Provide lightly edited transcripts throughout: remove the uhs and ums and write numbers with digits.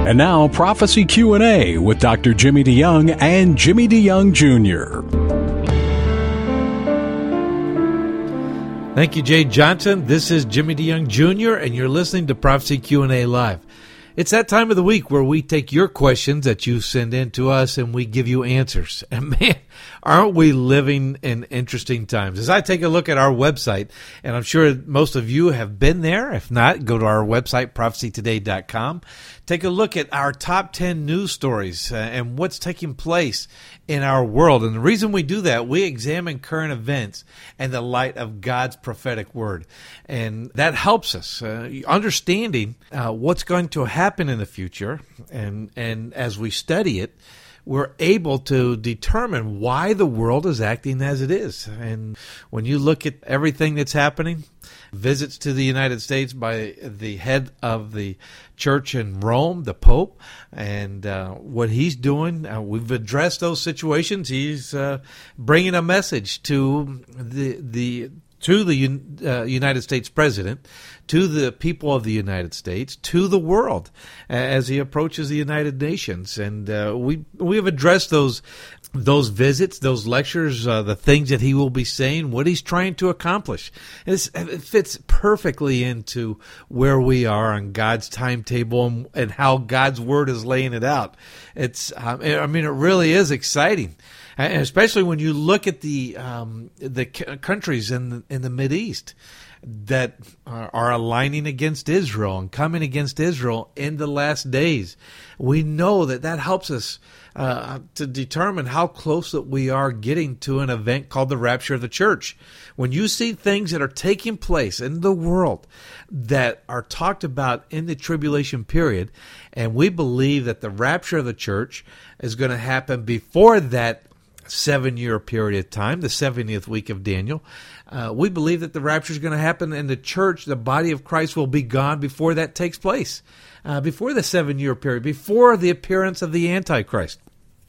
And now, Prophecy Q&A with Dr. Jimmy DeYoung and Jimmy DeYoung Jr. Thank you, Jay Johnson. This is Jimmy DeYoung Jr., and you're listening to Prophecy Q&A Live. It's that time of the week where we take your questions that you send in to us and we give you answers. And man, aren't we living in interesting times? As I take a look at our website, and I'm sure most of you have been there. If not, go to our website, prophecytoday.com. Take a look at our top 10 news stories and what's taking place in our world. And the reason we do that, we examine current events in the light of God's prophetic word. And that helps us understanding what's going to happen in the future. And as we study it, we're able to determine why the world is acting as it is. And when you look at everything that's happening, visits to the United States by the head of the church in Rome, the Pope, and what he's doing, we've addressed those situations. He's bringing a message to the United States president, to the people of the United States, to the world as he approaches the United Nations. And we have addressed those visits, those lectures, the things that he will be saying, what he's trying to accomplish. It fits perfectly into where we are on God's timetable and how God's word is laying it out. It really is exciting. And especially when you look at the countries in the Mideast that are aligning against Israel and coming against Israel in the last days, we know that helps us to determine how close that we are getting to an event called the rapture of the church. When you see things that are taking place in the world that are talked about in the tribulation period, and we believe that the rapture of the church is going to happen before that 7-year period of time, the 70th week of Daniel. We believe that the rapture is going to happen and the church, the body of Christ, will be gone before that takes place, before the 7-year period, before the appearance of the Antichrist.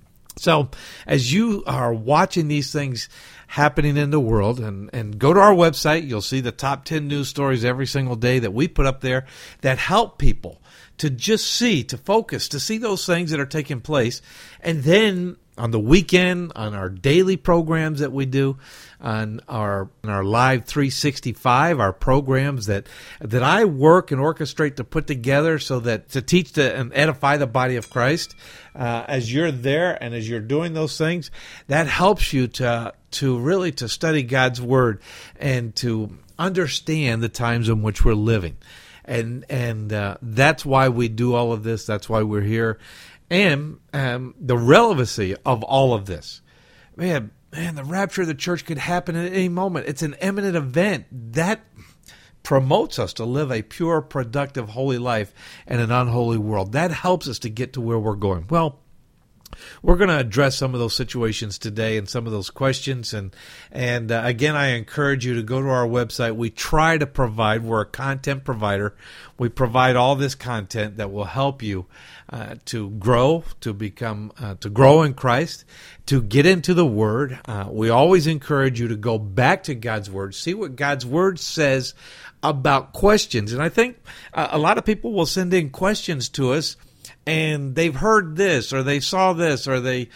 So as you are watching these things happening in the world, and go to our website, you'll see the top 10 news stories every single day that we put up there that help people to just see, to focus, to see those things that are taking place. And then on the weekend, on our daily programs that we do, on our Live 365, our programs that I work and orchestrate to put together so that to teach and edify the body of Christ, as you're there and as you're doing those things, that helps you to really to study God's word and to understand the times in which we're living. And that's why we do all of this. That's why we're here. And the relevancy of all of this. Man, the rapture of the church could happen at any moment. It's an imminent event. That promotes us to live a pure, productive, holy life in an unholy world. That helps us to get to where we're going. Well, we're going to address some of those situations today and some of those questions. And again, I encourage you to go to our website. We try to provide, we're a content provider. We provide all this content that will help you to grow, to become, to grow in Christ, to get into the Word. We always encourage you to go back to God's Word, see what God's Word says about questions. And I think a lot of people will send in questions to us, and they've heard this, or they saw this, or they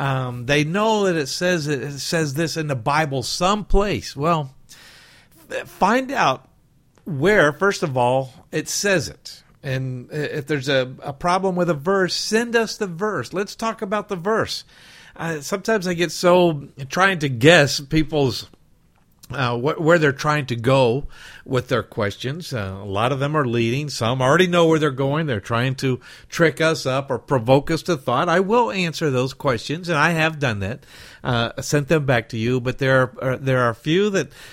know that it says this in the Bible someplace. Well, find out where, first of all, it says it. And if there's a problem with a verse, send us the verse. Let's talk about the verse. Sometimes I get so trying to guess people's where they're trying to go with their questions. A lot of them are leading. Some already know where they're going. They're trying to trick us up or provoke us to thought. I will answer those questions, and I have done that. Sent them back to you. But there are a few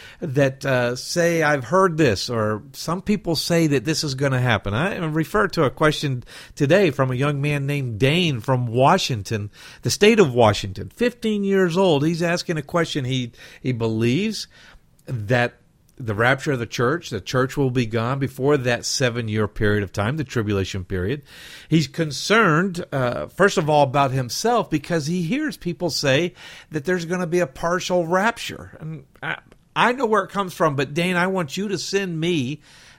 that say, I've heard this, or some people say that this is going to happen. I refer to a question today from a young man named Dane from Washington, the state of Washington, 15 years old. He's asking a question. He believes that the rapture of the church will be gone before that 7-year period of time, the tribulation period. He's concerned, first of all, about himself because he hears people say that there's going to be a partial rapture. And I know where it comes from, but Dane, I want you to send me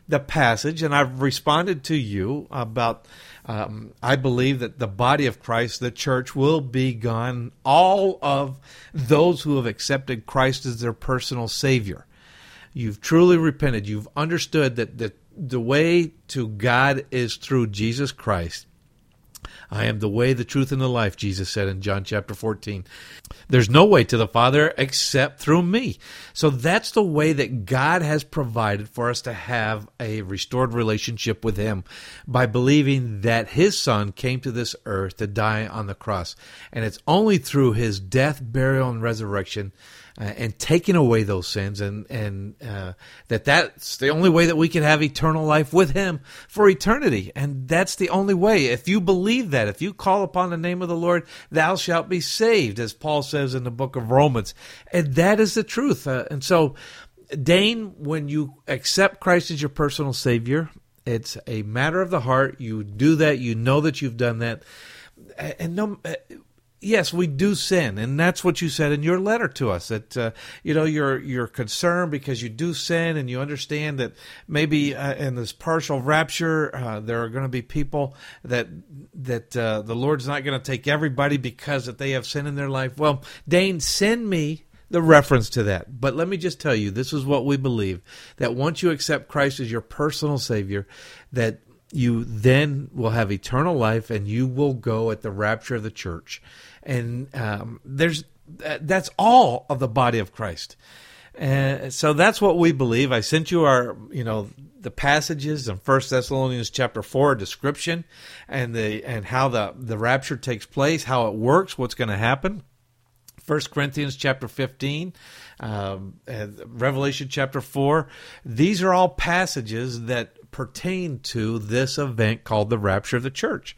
the passage, and I've responded to you about I believe that the body of Christ, the church, will be gone. All of those who have accepted Christ as their personal Savior. You've truly repented. You've understood that the way to God is through Jesus Christ. I am the way, the truth, and the life, Jesus said in John chapter 14. There's no way to the Father except through me. So that's the way that God has provided for us to have a restored relationship with Him, by believing that His Son came to this earth to die on the cross. And it's only through His death, burial, and resurrection and taking away those sins, and that's the only way that we can have eternal life with Him for eternity. And that's the only way. If you believe that, if you call upon the name of the Lord, thou shalt be saved, as Paul says in the book of Romans. And that is the truth. And so, Dane, when you accept Christ as your personal Savior, it's a matter of the heart. You do that. You know that you've done that. And yes, we do sin, and that's what you said in your letter to us. That you're concerned because you do sin, and you understand that maybe in this partial rapture there are going to be people that the Lord's not going to take everybody because that they have sin in their life. Well, Dane, send me the reference to that. But let me just tell you, this is what we believe: that once you accept Christ as your personal Savior, that you then will have eternal life, and you will go at the rapture of the church. And that's all of the body of Christ. So that's what we believe. I sent you the passages in 1 Thessalonians chapter 4, a description, and how the rapture takes place, how it works, what's going to happen. 1 Corinthians chapter 15, Revelation chapter 4. These are all passages that pertain to this event called the rapture of the church.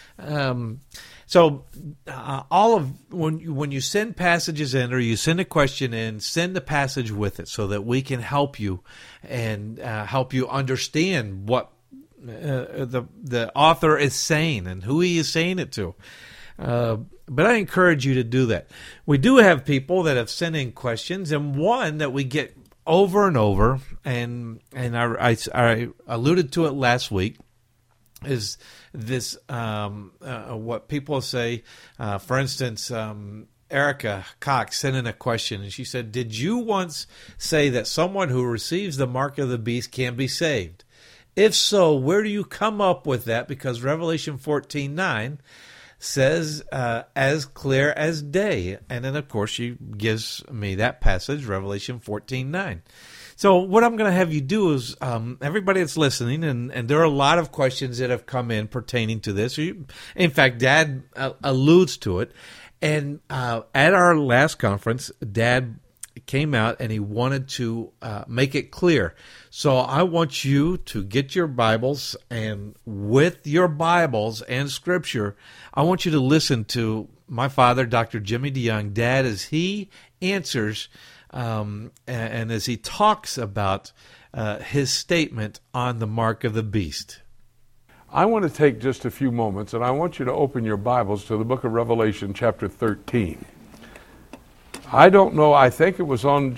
So when you send passages in, or you send a question in, send the passage with it so that we can help you and help you understand what the author is saying and who he is saying it to. But I encourage you to do that. We do have people that have sent in questions, and one that we get over and over, and I alluded to it last week, is this what people say. For instance, Erica Cox sent in a question, and she said, "Did you once say that someone who receives the mark of the beast can be saved? If so, where do you come up with that? Because Revelation 14:9 says as clear as day." And then, of course, she gives me that passage, Revelation 14:9. So what I'm going to have you do is, everybody that's listening, and there are a lot of questions that have come in pertaining to this. In fact, Dad alludes to it. And at our last conference, Dad came out and he wanted to make it clear. So I want you to get your Bibles, and with your Bibles and Scripture, I want you to listen to my father, Dr. Jimmy DeYoung, Dad, as he answers and as he talks about his statement on the mark of the beast. I want to take just a few moments, and I want you to open your Bibles to the book of Revelation, chapter 13. I don't know. I think it was on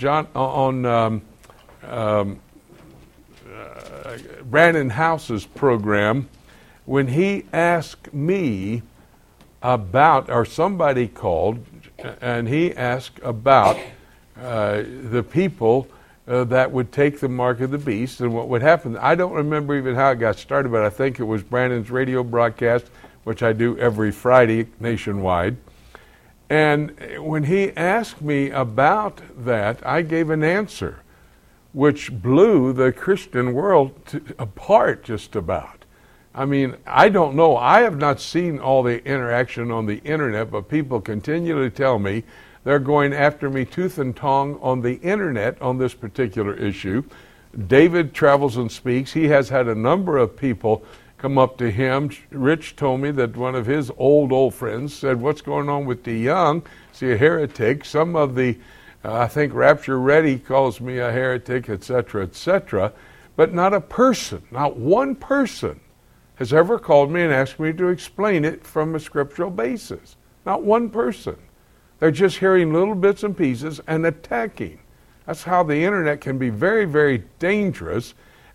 Brandon House's program when he asked me about, or somebody called, and he asked about the people that would take the mark of the beast and what would happen. I don't remember even how it got started, but I think it was Brandon's radio broadcast, which I do every Friday nationwide. And when he asked me about that, I gave an answer which blew the Christian world apart just about. I mean, I don't know. I have not seen all the interaction on the internet, but people continually tell me they're going after me tooth and tongue on the internet on this particular issue. David travels and speaks. He has had a number of people come up to him. Rich told me that one of his old friends said, "What's going on with DeYoung? Is he a heretic?" Some of the, I think Rapture Ready calls me a heretic, etc., etc. But not a person, not one person has ever called me and asked me to explain it from a scriptural basis. Not one person. They're just hearing little bits and pieces and attacking. That's how the internet can be very, very dangerous.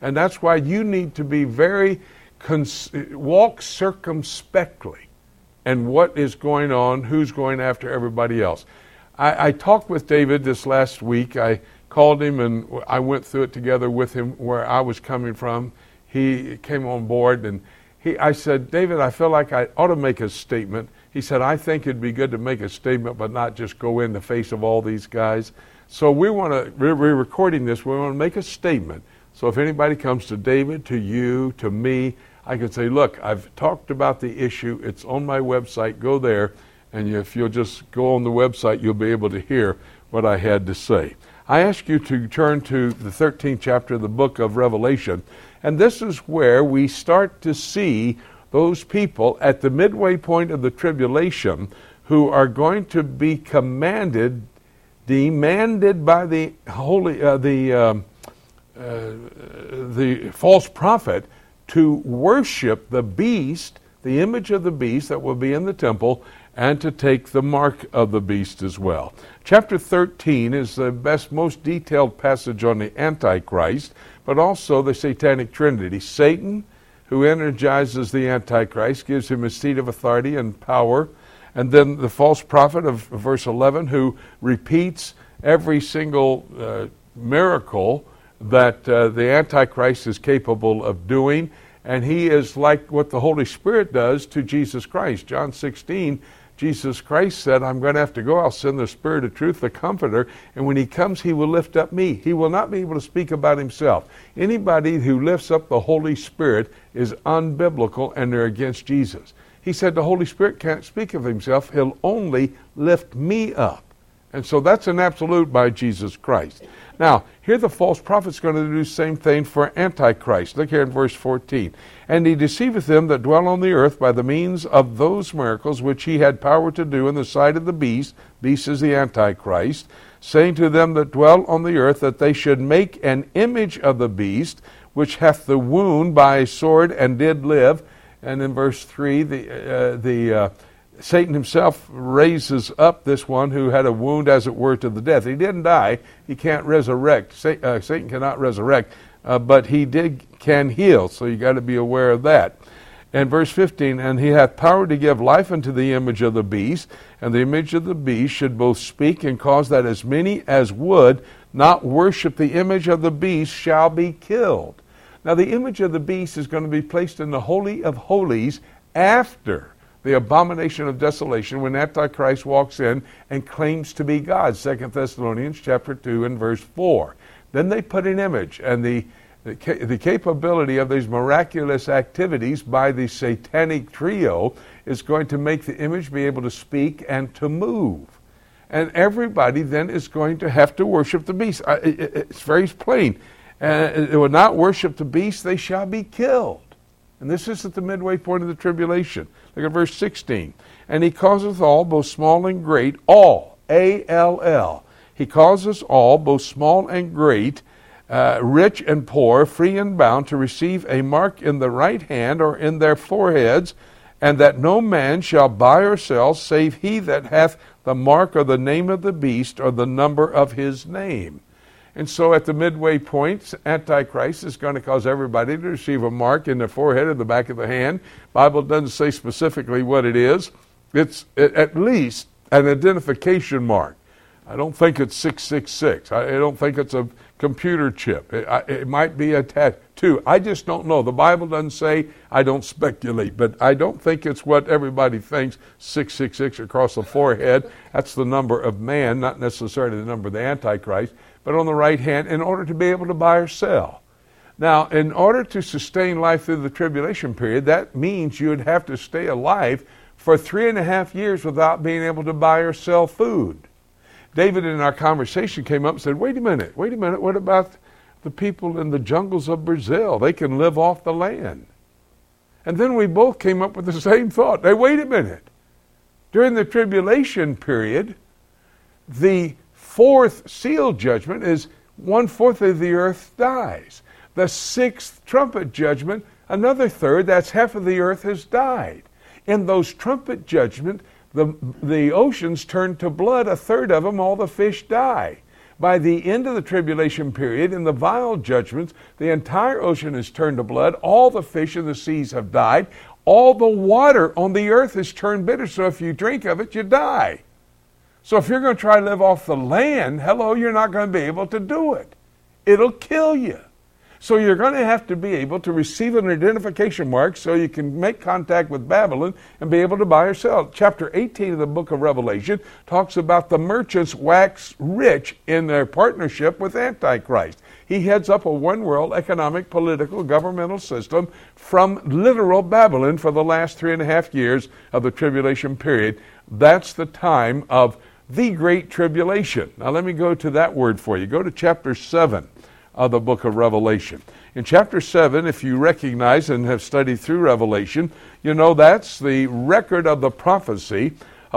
And that's why you need to be walk circumspectly and what is going on, who's going after everybody else. I talked with David this last week. I called him and I went through it together with him where I was coming from. He came on board and I said, David, I feel like I ought to make a statement. He said, I think it'd be good to make a statement but not just go in the face of all these guys. So we're recording this. We want to make a statement. So if anybody comes to David, to you, to me, I can say, look, I've talked about the issue. It's on my website. Go there. And if you'll just go on the website, you'll be able to hear what I had to say. I ask you to turn to the 13th chapter of the book of Revelation. And this is where we start to see those people at the midway point of the tribulation who are going to be demanded by the false prophet to worship the beast, the image of the beast that will be in the temple, and to take the mark of the beast as well. Chapter 13 is the most detailed passage on the Antichrist, but also the Satanic Trinity. Satan, who energizes the Antichrist, gives him a seat of authority and power. And then the false prophet of verse 11, who repeats every single miracle that the Antichrist is capable of doing. And he is like what the Holy Spirit does to Jesus Christ. John 16, Jesus Christ said, I'm going to have to go. I'll send the Spirit of truth, the Comforter, and when he comes, he will lift up me. He will not be able to speak about himself. Anybody who lifts up the Holy Spirit is unbiblical, and they're against Jesus. He said the Holy Spirit can't speak of himself. He'll only lift me up. And so that's an absolute by Jesus Christ. Now, here the false prophet's going to do the same thing for Antichrist. Look here in verse 14. And he deceiveth them that dwell on the earth by the means of those miracles which he had power to do in the sight of the beast. Beast is the Antichrist. Saying to them that dwell on the earth that they should make an image of the beast, which hath the wound by a sword and did live. And in verse 3, Satan himself raises up this one who had a wound, as it were, to the death. He didn't die. He can't resurrect. Satan cannot resurrect, but he can heal. So you got to be aware of that. And verse 15, and he hath power to give life unto the image of the beast, and the image of the beast should both speak and cause that as many as would not worship the image of the beast shall be killed. Now the image of the beast is going to be placed in the Holy of Holies after the abomination of desolation, when Antichrist walks in and claims to be God. 2 Thessalonians chapter 2 and verse 4. Then they put an image, and the capability of these miraculous activities by the satanic trio is going to make the image be able to speak and to move. And everybody then is going to have to worship the beast. It's very plain. They will not worship the beast, they shall be killed. And this is at the midway point of the tribulation. Look at verse 16. And he causeth all, both small and great, all, A-L-L. He causes all, both small and great, rich and poor, free and bound, to receive a mark in the right hand or in their foreheads, and that no man shall buy or sell, save he that hath the mark or the name of the beast or the number of his name. And so at the midway point, Antichrist is going to cause everybody to receive a mark in the forehead or the back of the hand. Bible doesn't say specifically what it is. It's at least an identification mark. I don't think it's 666. I don't think it's a computer chip. It might be a tattoo. I just don't know. The Bible doesn't say. I don't speculate. But I don't think it's what everybody thinks, 666 across the forehead. That's the number of man, not necessarily the number of the Antichrist, but on the right hand, in order to be able to buy or sell. Now, in order to sustain life through the tribulation period, that means you'd have to stay alive for 3.5 years without being able to buy or sell food. David in our conversation came up and said, wait a minute, what about the people in the jungles of Brazil? They can live off the land. And then we both came up with the same thought. Hey, wait a minute. During the tribulation period, the fourth seal judgment is 1/4 of the earth dies. The sixth trumpet judgment, another third, that's half of the earth has died. In those trumpet judgment, the oceans turn to blood, 1/3 of them, all the fish die. By the end of the tribulation period, in the vial judgments, the entire ocean is turned to blood. All the fish in the seas have died. All the water on the earth is turned bitter, so if you drink of it, you die. So if you're going to try to live off the land, you're not going to be able to do it. It'll kill you. So you're going to have to be able to receive an identification mark so you can make contact with Babylon and be able to buy or sell. Chapter 18 of the book of Revelation talks about the merchants wax rich in their partnership with Antichrist. He heads up a one-world economic, political, governmental system from literal Babylon for the last 3.5 years of the tribulation period. That's the time of the Great Tribulation. Now let me go to that word for you. Go to chapter 7 of the book of Revelation. In chapter 7, if you recognize and have studied through Revelation, you know that's the record of the prophecy of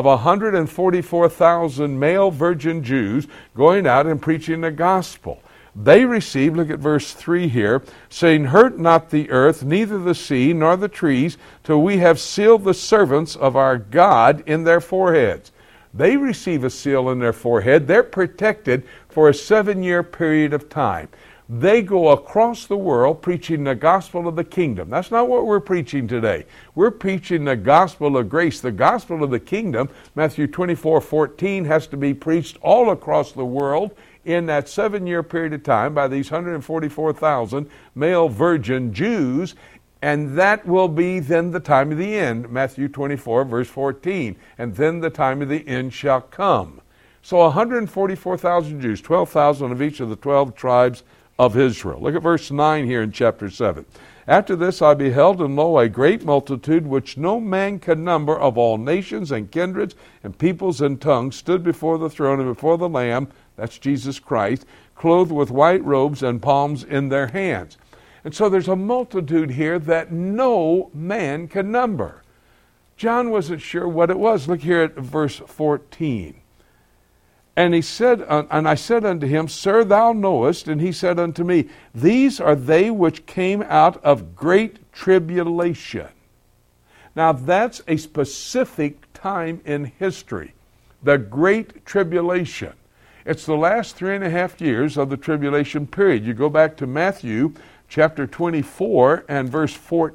144,000 male virgin Jews going out and preaching the gospel. They received, look at verse 3 here, saying, "Hurt not the earth, neither the sea, nor the trees, till we have sealed the servants of our God in their foreheads." They receive a seal in their forehead. They're protected for a 7-year period of time. They go across the world preaching the gospel of the kingdom. That's not what we're preaching today. We're preaching the gospel of grace. The gospel of the kingdom, Matthew 24:14, has to be preached all across the world in that 7-year period of time by these 144,000 male virgin Jews. And that will be then the time of the end, Matthew 24, verse 14. And then the time of the end shall come. So 144,000 Jews, 12,000 of each of the 12 tribes of Israel. Look at verse 9 here in chapter 7. "After this I beheld, and lo, a great multitude, which no man could number, of all nations and kindreds and peoples and tongues, stood before the throne and before the Lamb," that's Jesus Christ, "clothed with white robes and palms in their hands." And so there's a multitude here that no man can number. John wasn't sure what it was. Look here at verse 14. "And he said, and I said unto him, Sir, thou knowest. And he said unto me, These are they which came out of great tribulation." Now that's a specific time in history. The Great Tribulation. It's the last 3.5 years of the tribulation period. You go back to Matthew chapter 24 and verse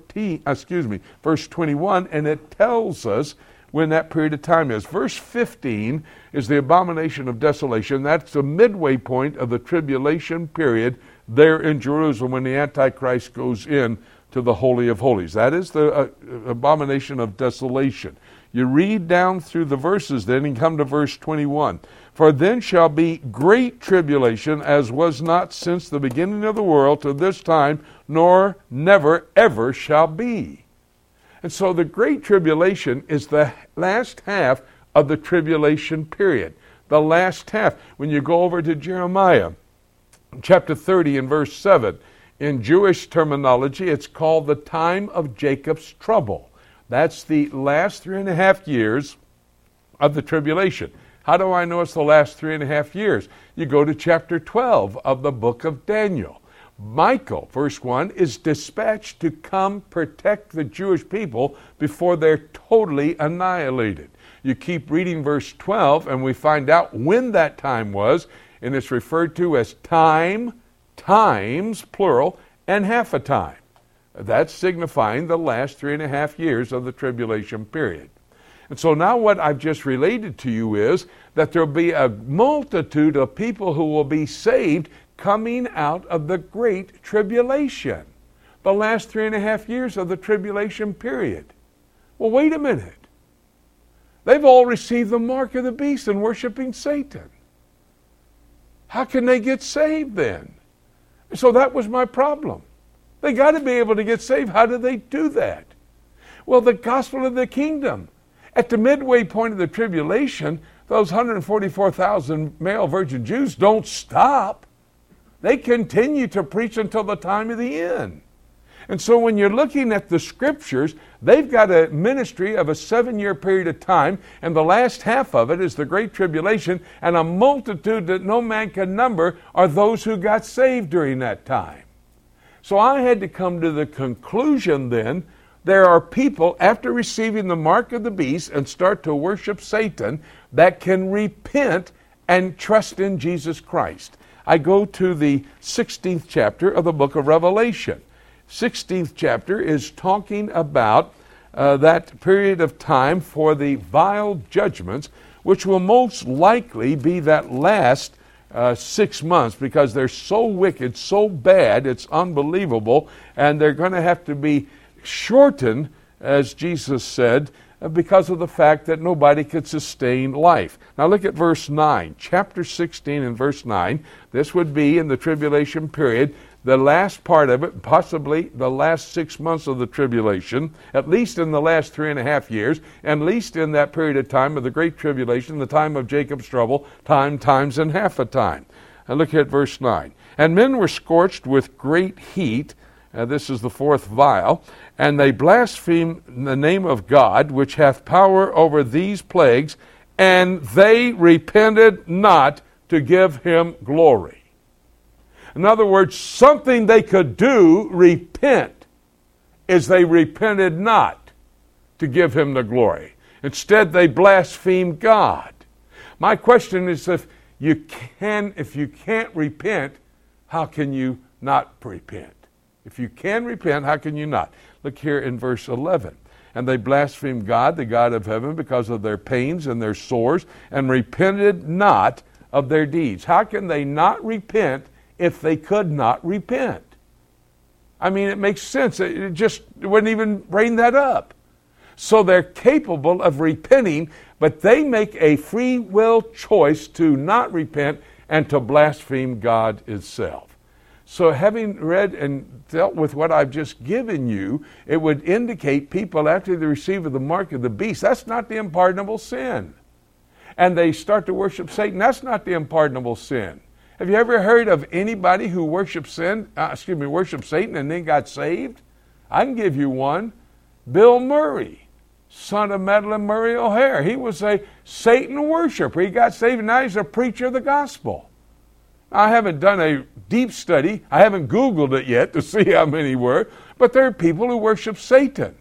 21, and it tells us when that period of time is. Verse 15 is the abomination of desolation. That's the midway point of the tribulation period there in Jerusalem when the Antichrist goes in to the Holy of Holies. That is the abomination of desolation. You read down through the verses then and come to verse 21. "For then shall be great tribulation, as was not since the beginning of the world to this time, nor never ever shall be." And so the Great Tribulation is the last half of the tribulation period. The last half. When you go over to Jeremiah chapter 30 and verse 7, in Jewish terminology, it's called the time of Jacob's trouble. That's the last 3.5 years of the tribulation. How do I know it's the last 3.5 years? You go to chapter 12 of the book of Daniel. Michael, verse 1, is dispatched to come protect the Jewish people before they're totally annihilated. You keep reading verse 12, and we find out when that time was, and it's referred to as time, times, plural, and half a time. That's signifying the last 3.5 years of the tribulation period. And so now what I've just related to you is that there'll be a multitude of people who will be saved coming out of the Great Tribulation, the last 3.5 years of the tribulation period. Well, wait a minute. They've all received the mark of the beast and worshiping Satan. How can they get saved then? So that was my problem. They got to be able to get saved. How do they do that? Well, the gospel of the kingdom. At the midway point of the tribulation, those 144,000 male virgin Jews don't stop. They continue to preach until the time of the end. And so when you're looking at the scriptures, they've got a ministry of a 7-year period of time, and the last half of it is the Great Tribulation, and a multitude that no man can number are those who got saved during that time. So I had to come to the conclusion then, there are people, after receiving the mark of the beast and start to worship Satan, that can repent and trust in Jesus Christ. I go to the 16th chapter of the book of Revelation. 16th chapter is talking about that period of time for the vile judgments, which will most likely be that last 6 months, because they're so wicked, so bad, it's unbelievable, and they're going to have to be shortened, as Jesus said, because of the fact that nobody could sustain life. Now look at verse 9. Chapter 16 and verse 9. This would be in the tribulation period, the last part of it, possibly the last 6 months of the tribulation, at least in the last 3.5 years, at least in that period of time of the great tribulation, the time of Jacob's trouble, times and half a time. And look at verse 9. And men were scorched with great heat. This is the fourth vial. And they blasphemed the name of God, which hath power over these plagues, and they repented not to give him glory. In other words, something they could do, repent, is they repented not to give him the glory. Instead, they blasphemed God. My question is, if you can't repent, how can you not repent? If you can repent, how can you not? Look here in verse 11. And they blasphemed God, the God of heaven, because of their pains and their sores, and repented not of their deeds. How can they not repent if they could not repent? I mean, it makes sense. It wouldn't even bring that up. So they're capable of repenting, but they make a free will choice to not repent and to blaspheme God itself. So having read and dealt with what I've just given you, it would indicate people, after they receive the mark of the beast, that's not the unpardonable sin. And they start to worship Satan, that's not the unpardonable sin. Have you ever heard of anybody who worshiped Satan and then got saved? I can give you one. Bill Murray, son of Madeline Murray O'Hare. He was a Satan worshiper. He got saved, and now he's a preacher of the gospel. I haven't done a deep study. I haven't Googled it yet to see how many were, but there are people who worship Satan.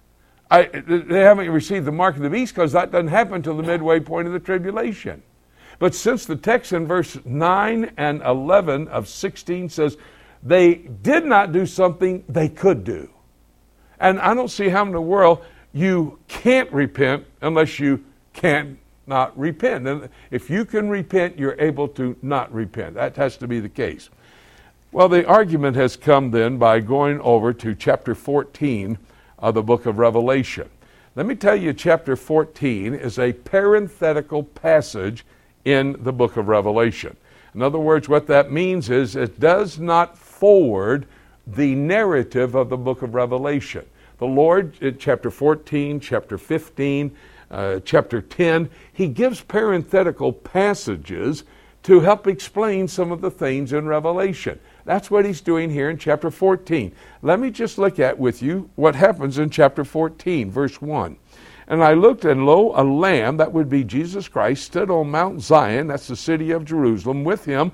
They haven't received the mark of the beast because that doesn't happen until the midway point of the tribulation. But since the text in verse 9 and 11 of 16 says they did not do something they could do. And I don't see how in the world you can't repent unless you can not repent. And if you can repent, you're able to not repent. That has to be the case. Well, the argument has come then by going over to chapter 14 of the book of Revelation. Let me tell you, chapter 14 is a parenthetical passage in the book of Revelation. In other words, what that means is it does not forward the narrative of the book of Revelation. The Lord, in chapter 14, chapter 15, chapter 10, he gives parenthetical passages to help explain some of the things in Revelation. That's what he's doing here in chapter 14. Let me just look at with you what happens in chapter 14, verse 1. And I looked, and lo, a Lamb, that would be Jesus Christ, stood on Mount Zion, that's the city of Jerusalem, with him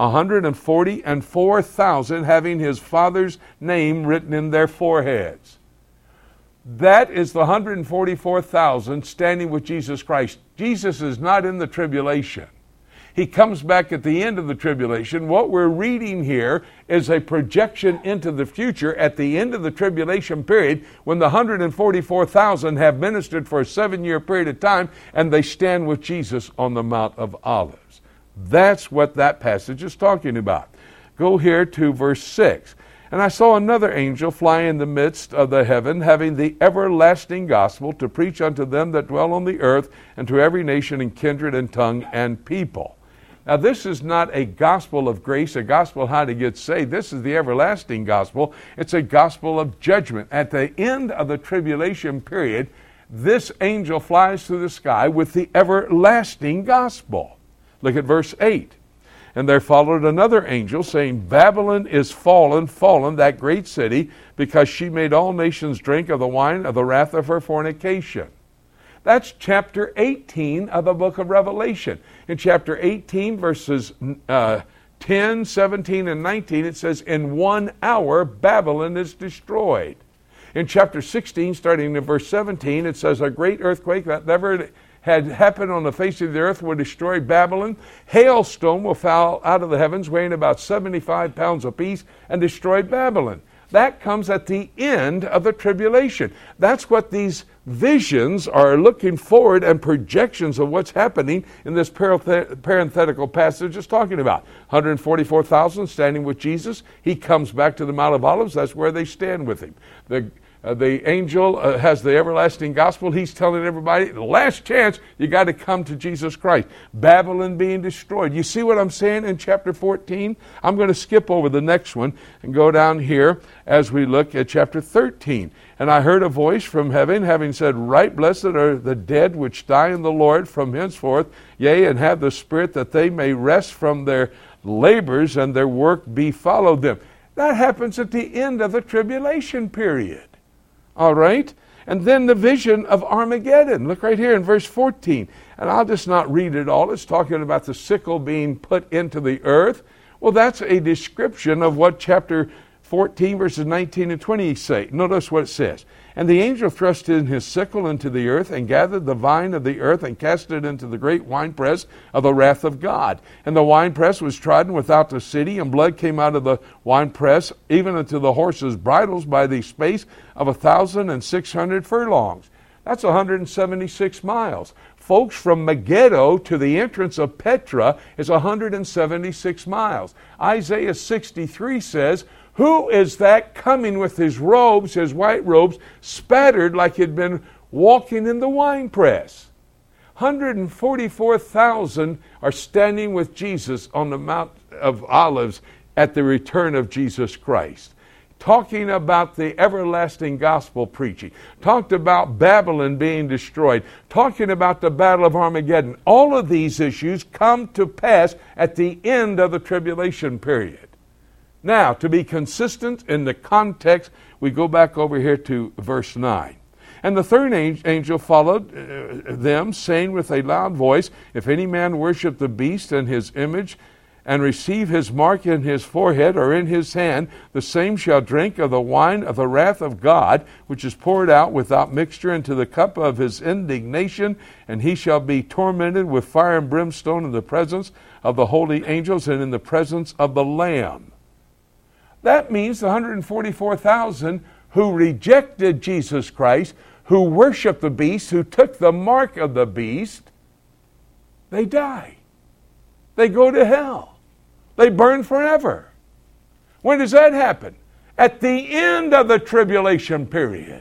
144,000, having his Father's name written in their foreheads. That is the 144,000 standing with Jesus Christ. Jesus is not in the tribulation. He comes back at the end of the tribulation. What we're reading here is a projection into the future at the end of the tribulation period, when the 144,000 have ministered for a 7-year period of time and they stand with Jesus on the Mount of Olives. That's what that passage is talking about. Go here to verse 6. And I saw another angel fly in the midst of the heaven, having the everlasting gospel to preach unto them that dwell on the earth, and to every nation and kindred and tongue and people. Now, this is not a gospel of grace, a gospel how to get saved. This is the everlasting gospel. It's a gospel of judgment. At the end of the tribulation period, this angel flies through the sky with the everlasting gospel. Look at verse 8. And there followed another angel, saying, Babylon is fallen, that great city, because she made all nations drink of the wine of the wrath of her fornication. That's chapter 18 of the book of Revelation. In chapter 18, verses 10, 17, and 19, it says, in 1 hour Babylon is destroyed. In chapter 16, starting in verse 17, it says, a great earthquake that never had happened on the face of the earth will destroy Babylon. Hailstone will fall out of the heavens, weighing about 75 pounds apiece, and destroy Babylon. That comes at the end of the tribulation. That's what these visions are looking forward and projections of what's happening in this parenthetical passage is talking about. 144,000 standing with Jesus. He comes back to the Mount of Olives. That's where they stand with him. The angel has the everlasting gospel. He's telling everybody, the last chance, you got to come to Jesus Christ. Babylon being destroyed. You see what I'm saying in chapter 14? I'm going to skip over the next one and go down here as we look at chapter 13. And I heard a voice from heaven, having said, Right blessed are the dead which die in the Lord from henceforth, yea, and have the Spirit, that they may rest from their labors, and their work be followed them. That happens at the end of the tribulation period. All right? And then the vision of Armageddon. Look right here in verse 14. And I'll just not read it all. It's talking about the sickle being put into the earth. Well, that's a description of what chapter 14, verses 19 and 20 say. Notice what it says. And the angel thrust in his sickle into the earth, and gathered the vine of the earth, and cast it into the great winepress of the wrath of God. And the winepress was trodden without the city, and blood came out of the winepress, even unto the horses' bridles, by the space of 1,600 furlongs. That's 176 miles. Folks, from Megiddo to the entrance of Petra is 176 miles. Isaiah 63 says, Who is that coming with his robes, his white robes, spattered like he'd been walking in the winepress? 144,000 are standing with Jesus on the Mount of Olives at the return of Jesus Christ. Talking about the everlasting gospel preaching. Talked about Babylon being destroyed. Talking about the battle of Armageddon. All of these issues come to pass at the end of the tribulation period. Now, to be consistent in the context, we go back over here to verse 9. And the third angel followed them, saying with a loud voice, If any man worship the beast and his image, and receive his mark in his forehead or in his hand, the same shall drink of the wine of the wrath of God, which is poured out without mixture into the cup of his indignation, and he shall be tormented with fire and brimstone in the presence of the holy angels and in the presence of the Lamb. That means the 144,000 who rejected Jesus Christ, who worshiped the beast, who took the mark of the beast, they die. They go to hell. They burn forever. When does that happen? At the end of the tribulation period.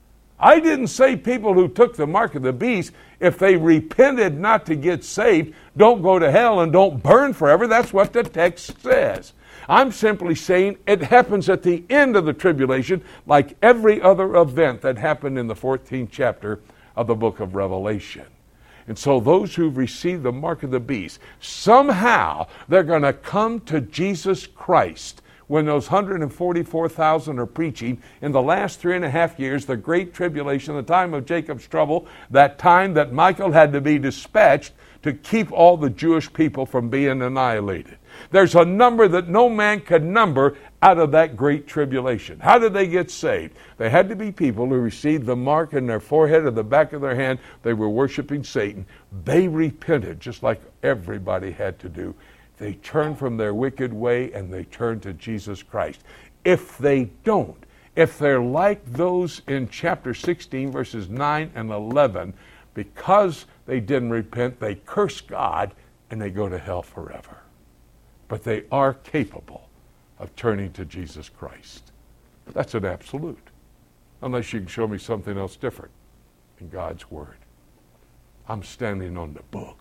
I didn't say people who took the mark of the beast, if they repented not to get saved, don't go to hell and don't burn forever. That's what the text says. I'm simply saying it happens at the end of the tribulation, like every other event that happened in the 14th chapter of the book of Revelation. And so those who've received the mark of the beast, somehow they're going to come to Jesus Christ when those 144,000 are preaching in the last 3.5 years, the great tribulation, the time of Jacob's trouble, that time that Michael had to be dispatched to keep all the Jewish people from being annihilated. There's a number that no man could number out of that great tribulation. How did they get saved? They had to be people who received the mark in their forehead or the back of their hand. They were worshiping Satan. They repented, just like everybody had to do. They turned from their wicked way and they turned to Jesus Christ. If they don't, if they're like those in chapter 16, verses 9 and 11, because they didn't repent, they curse God and they go to hell forever. But they are capable of turning to Jesus Christ. That's an absolute. Unless you can show me something else different in God's Word. I'm standing on the book.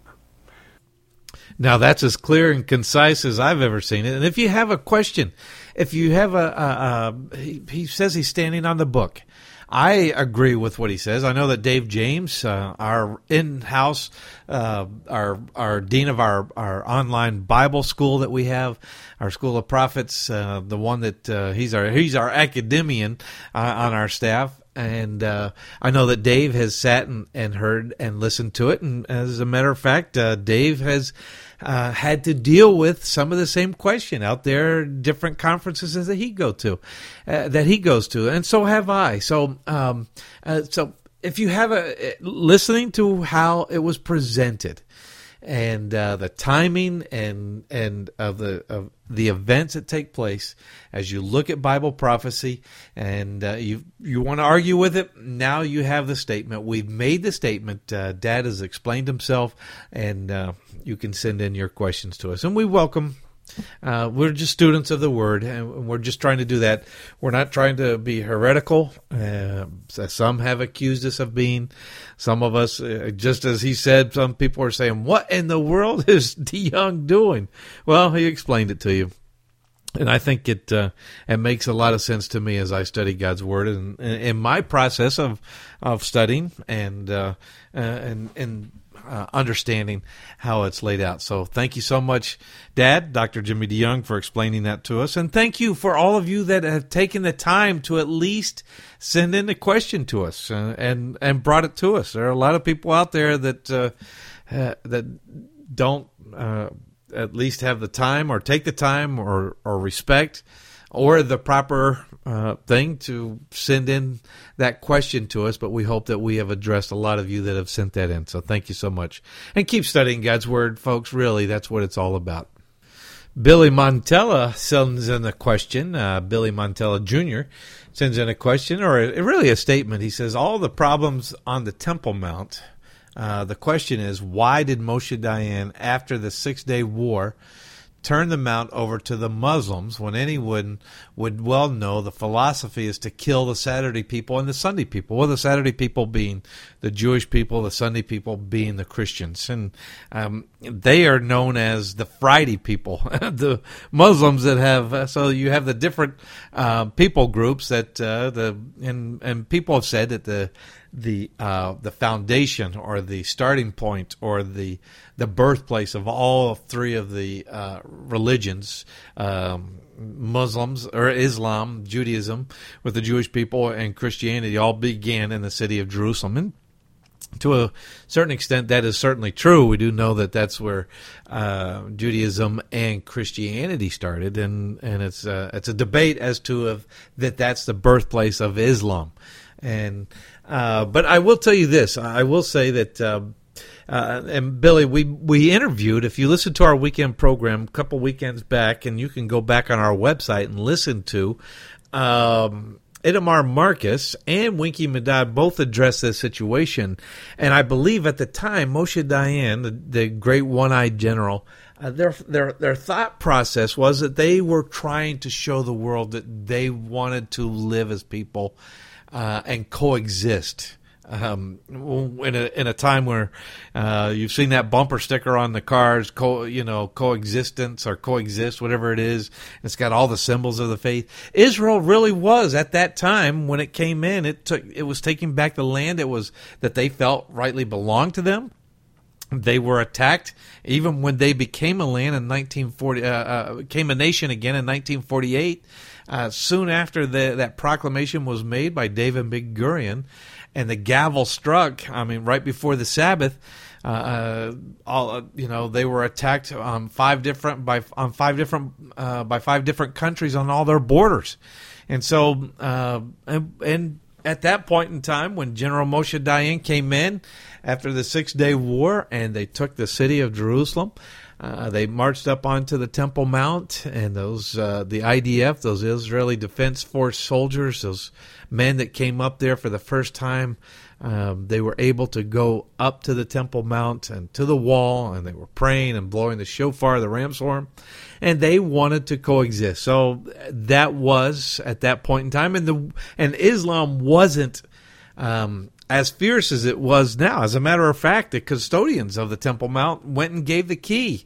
Now that's as clear and concise as I've ever seen it. And if you have a question, if you have he says he's standing on the book. I agree with what he says. I know that Dave James, our in-house, our dean of our online Bible school that we have, our School of Prophets, the one that he's our academician on our staff. And I know that Dave has sat and heard and listened to it. And as a matter of fact, Dave has had to deal with some of the same question out there, different conferences that he goes to, and so have I. So if you have listening to how it was presented, and the timing and of the events that take place as you look at Bible prophecy, and you want to argue with it, now you have the statement. We've made the statement. Dad has explained himself, and you can send in your questions to us, and we welcome. We're just students of the Word, and we're just trying to do that. We're not trying to be heretical, as some have accused us of being. Some of us, just as he said, some people are saying, what in the world is DeYoung doing? Well, he explained it to you. And I think it makes a lot of sense to me as I study God's Word, and in my process of studying and understanding how it's laid out. So thank you so much, Dad, Dr. Jimmy DeYoung, for explaining that to us. And thank you for all of you that have taken the time to at least send in a question to us and brought it to us. There are a lot of people out there that don't at least have the time or take the time or respect or the proper thing to send in that question to us, but we hope that we have addressed a lot of you that have sent that in. So thank you so much. And keep studying God's Word, folks. Really, that's what it's all about. Billy Montella sends in a question. Billy Montella Jr. sends in a question, or really a statement. He says, all the problems on the Temple Mount, the question is, why did Moshe Dayan, after the 6-day war, turn the mount over to the Muslims when anyone would well know the philosophy is to kill the Saturday people and the Sunday people? Well, the Saturday people being the Jewish people, the Sunday people being the Christians. And they are known as the Friday people, the Muslims that have, so you have the different people groups that, and people have said that the foundation or the starting point or the birthplace of all three of the religions, Muslims or Islam, Judaism with the Jewish people, and Christianity all began in the city of Jerusalem. And to a certain extent, that is certainly true. We do know that that's where Judaism and Christianity started, and it's a debate as to that's the birthplace of Islam. And but I will tell you this. I will say that, and Billy, we interviewed, if you listen to our weekend program a couple weekends back, and you can go back on our website and listen to, Itamar Marcus and Winky Medad both addressed this situation. And I believe at the time, Moshe Dayan, the great one-eyed general, their thought process was that they were trying to show the world that they wanted to live as people and coexist. In a time where you've seen that bumper sticker on the cars, coexistence or coexist, whatever it is. It's got all the symbols of the faith. Israel really was at that time when it came in. It was taking back the land that they felt rightly belonged to them. They were attacked even when they became a land in 1940. Became a nation again in 1948. Soon after that proclamation was made by David Ben-Gurion, and the gavel struck, right before the Sabbath, they were attacked by 5 different countries on all their borders. And so, and at that point in time, when General Moshe Dayan came in after the 6-day war and they took the city of Jerusalem, they marched up onto the Temple Mount, and those the IDF, those Israeli Defense Force soldiers, those men that came up there for the first time, they were able to go up to the Temple Mount and to the wall, and they were praying and blowing the shofar, the ram's horn, and they wanted to coexist. So that was at that point in time, and Islam wasn't as fierce as it was now. As a matter of fact, the custodians of the Temple Mount went and gave the key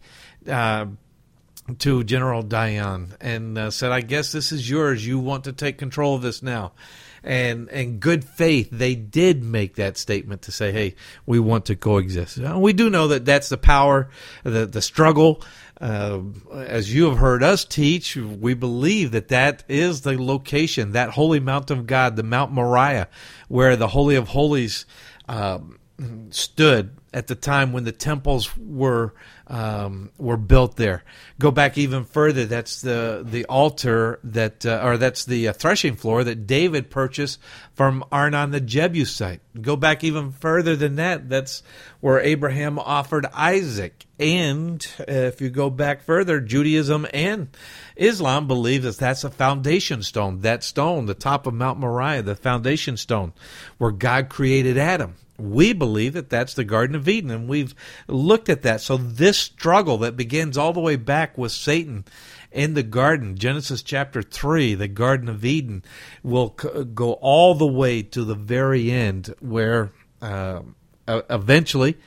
to General Dayan and said, I guess this is yours. You want to take control of this now. And in good faith, they did make that statement to say, hey, we want to coexist. We do know that that's the power, the struggle. As you have heard us teach, we believe that is the location, that holy mount of God, the Mount Moriah, where the Holy of Holies stood at the time when the temples were built there. Go back even further. That's the altar or that's the threshing floor that David purchased from Arnon the Jebusite. Go back even further than that. That's where Abraham offered Isaac. And if you go back further, Judaism and Islam believe that that's a foundation stone. That stone, the top of Mount Moriah, the foundation stone, where God created Adam. We believe that that's the Garden of Eden, and we've looked at that. So this struggle that begins all the way back with Satan in the garden, Genesis chapter 3, the Garden of Eden, will go all the way to the very end where eventually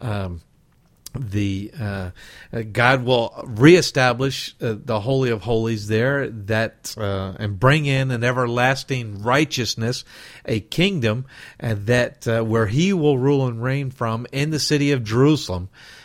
God will reestablish the Holy of Holies there, and bring in an everlasting righteousness, a kingdom that where He will rule and reign from in the city of Jerusalem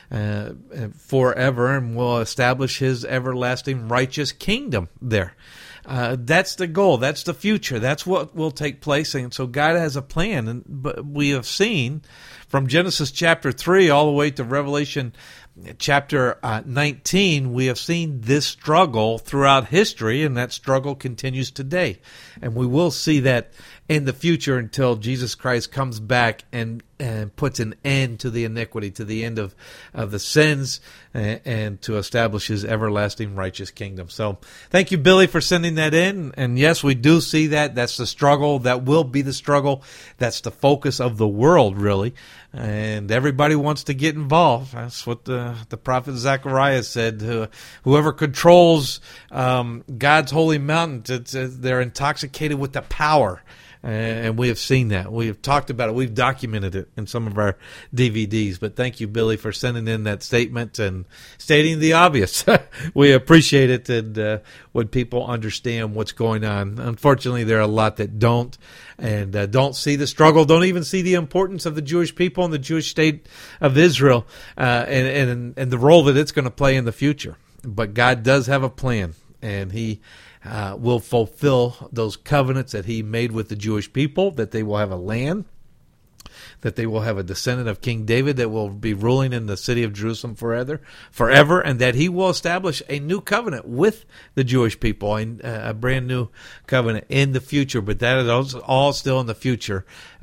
forever, and will establish His everlasting righteous kingdom there. That's the goal. That's the future. That's what will take place. And so God has a plan. But we have seen from Genesis chapter 3 all the way to Revelation chapter 19, we have seen this struggle throughout history, and that struggle continues today. And we will see that in the future until Jesus Christ comes back and puts an end to the iniquity, to the end of the sins, and to establish His everlasting righteous kingdom. So thank you, Billy, for sending that in. And yes, we do see that. That's the struggle. That will be the struggle. That's the focus of the world, really. And everybody wants to get involved. That's what the prophet Zechariah said. Whoever controls God's holy mountain, they're intoxicated with the power. And we have seen that. We have talked about it. We've documented it in some of our DVDs. But thank you, Billy, for sending in that statement and stating the obvious. We appreciate it, and when people understand what's going on. Unfortunately, there are a lot that don't, and don't see the struggle, don't even see the importance of the Jewish people and the Jewish state of Israel, and the role that it's going to play in the future. But God does have a plan, and He will fulfill those covenants that He made with the Jewish people, that they will have a land, that they will have a descendant of King David that will be ruling in the city of Jerusalem forever, and that He will establish a new covenant with the Jewish people, a brand new covenant in the future. But that is all still in the future,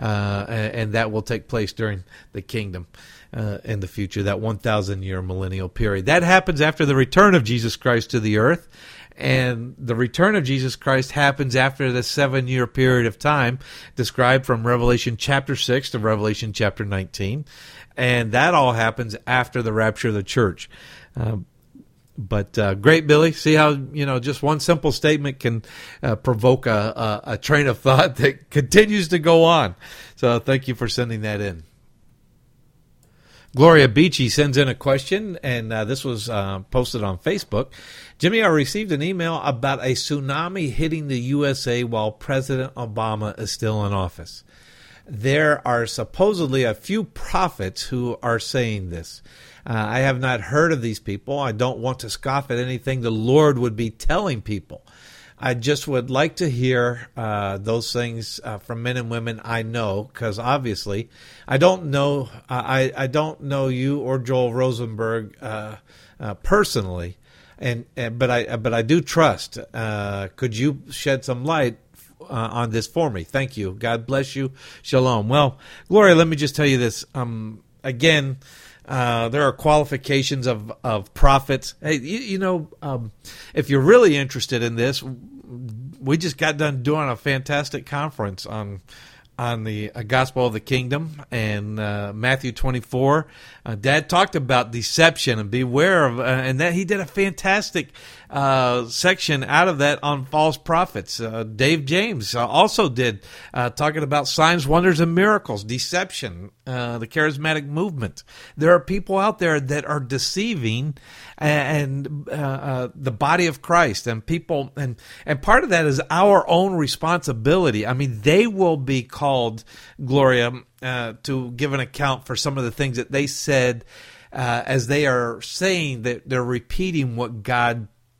and that will take place during the kingdom. In the future, that 1,000-year millennial period. That happens after the return of Jesus Christ to the earth. And the return of Jesus Christ happens after the 7-year period of time described from Revelation chapter 6 to Revelation chapter 19. And that all happens after the rapture of the church. But great, Billy. See how, just one simple statement can provoke a train of thought that continues to go on. So thank you for sending that in. Gloria Beachy sends in a question, and this was posted on Facebook. Jimmy, I received an email about a tsunami hitting the USA while President Obama is still in office. There are supposedly a few prophets who are saying this. I have not heard of these people. I don't want to scoff at anything the Lord would be telling people. I just would like to hear those things from men and women I know, because obviously I don't know I don't know you or Joel Rosenberg personally, but I do trust. Could you shed some light on this for me? Thank you. God bless you. Shalom. Well, Gloria, let me just tell you this. Again, there are qualifications of prophets. Hey, if you're really interested in this, we just got done doing a fantastic conference on the gospel of the kingdom, and Matthew 24. Dad talked about deception and beware of, and that he did a fantastic section out of that on false prophets. Dave James also did, talking about signs, wonders, and miracles, deception, the charismatic movement. There are people out there that are deceiving and the body of Christ, and people, and part of that is our own responsibility. I mean, they will be called, Gloria, to give an account for some of the things that they said, as they are saying that they're repeating what God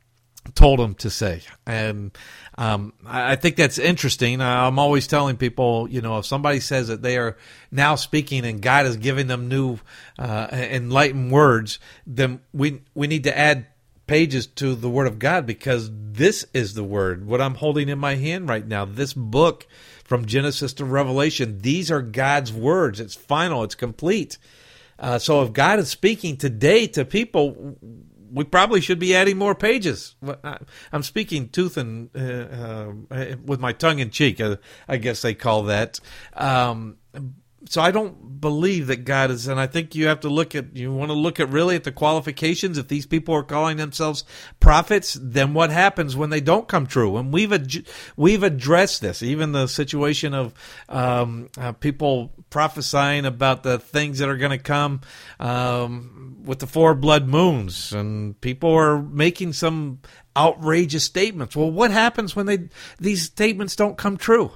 told him to say. And I think that's interesting. I'm always telling people, if somebody says that they are now speaking and God is giving them new enlightened words, then we need to add pages to the Word of God, because this is the Word. What I'm holding in my hand right now, this book from Genesis to Revelation, these are God's words. It's final. It's complete. So if God is speaking today to people, we probably should be adding more pages. I'm speaking tooth and with my tongue in cheek, I guess they call that. So I don't believe that God is, and I think you want to look at really at the qualifications. If these people are calling themselves prophets, then what happens when they don't come true? And we've addressed this, even the situation of people prophesying about the things that are going to come with the 4 blood moons, and people are making some outrageous statements. Well, what happens when these statements don't come true?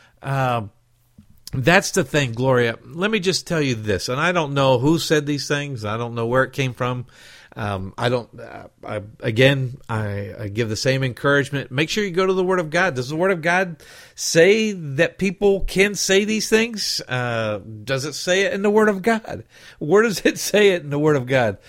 That's the thing, Gloria. Let me just tell you this, and I don't know who said these things. I don't know where it came from. I give the same encouragement. Make sure you go to the Word of God. Does the Word of God say that people can say these things? Does it say it in the Word of God? Where does it say it in the Word of God?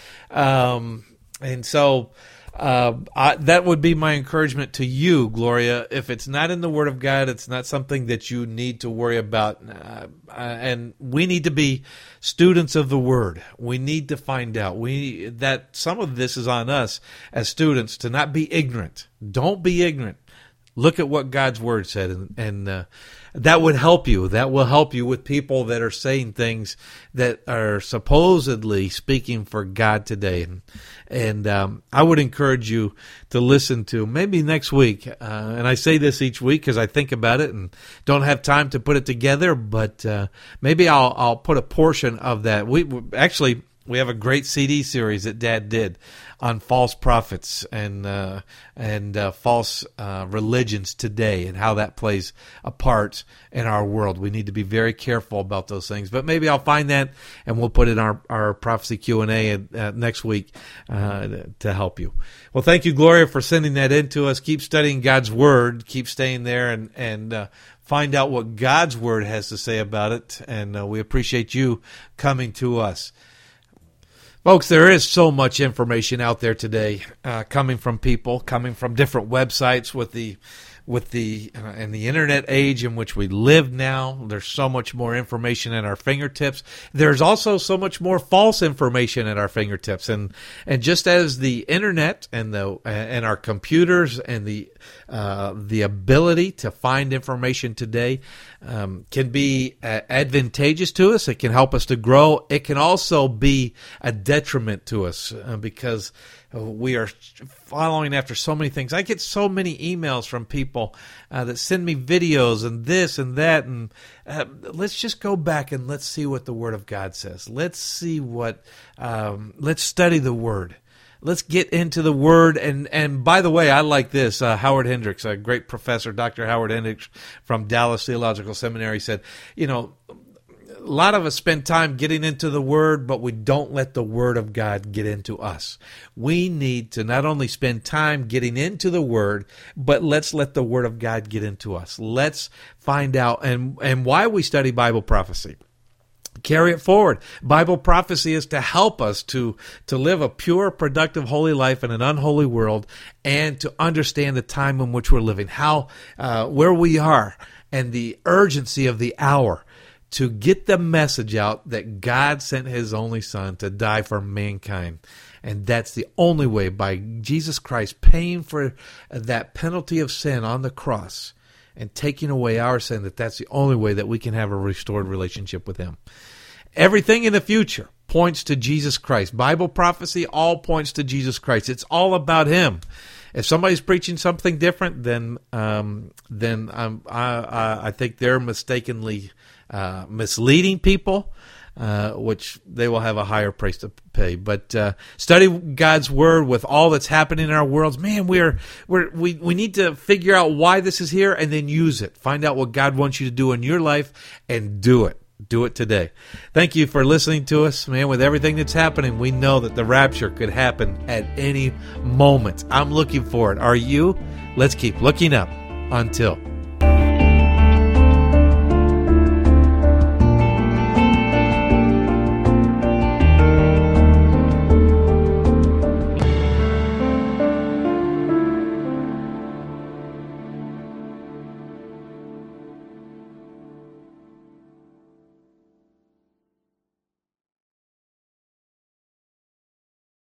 And so that would be my encouragement to you, Gloria. If it's not in the Word of God, it's not something that you need to worry about. And we need to be students of the Word. We need to find out that some of this is on us as students to not be ignorant. Don't be ignorant. Look at what God's Word said, and that would help you. That will help you with people that are saying things that are supposedly speaking for God today. And I would encourage you to listen to maybe next week. And I say this each week because I think about it and don't have time to put it together. But maybe I'll put a portion of that. We have a great CD series that Dad did on false prophets and false religions today, and how that plays a part in our world. We need to be very careful about those things. But maybe I'll find that, and we'll put it in our prophecy Q&A next week to help you. Well, thank you, Gloria, for sending that in to us. Keep studying God's Word. Keep staying there and find out what God's Word has to say about it. And we appreciate you coming to us. Folks, there is so much information out there today, coming from people, coming from different websites with the in the internet age in which we live now. There's so much more information at our fingertips. There's also so much more false information at our fingertips, and just as the internet and our computers and the ability to find information today can be advantageous to us. It can help us to grow. It can also be a detriment to us because we are following after so many things. I get so many emails from people that send me videos and this and that, and let's just go back and let's see what the Word of God says. Let's see let's study the Word. Let's get into the Word. And by the way, I like this. Howard Hendricks, a great professor, Dr. Howard Hendricks from Dallas Theological Seminary, said, a lot of us spend time getting into the Word, but we don't let the Word of God get into us. We need to not only spend time getting into the Word, but let's let the Word of God get into us. Let's find out and why we study Bible prophecy. Carry it forward. Bible prophecy is to help us to live a pure, productive, holy life in an unholy world, and to understand the time in which we're living, where we are, and the urgency of the hour, to get the message out that God sent His only Son to die for mankind. And that's the only way, by Jesus Christ paying for that penalty of sin on the cross and taking away our sin, that's the only way that we can have a restored relationship with Him. Everything in the future points to Jesus Christ. Bible prophecy all points to Jesus Christ. It's all about Him. If somebody's preaching something different, then I think they're mistakenly misleading people, which they will have a higher price to pay. But study God's Word with all that's happening in our worlds. Man, we need to figure out why this is here and then use it. Find out what God wants you to do in your life and do it. Do it today. Thank you for listening to us, man. With everything that's happening, we know that the rapture could happen at any moment. I'm looking for it. Are you? Let's keep looking up. Until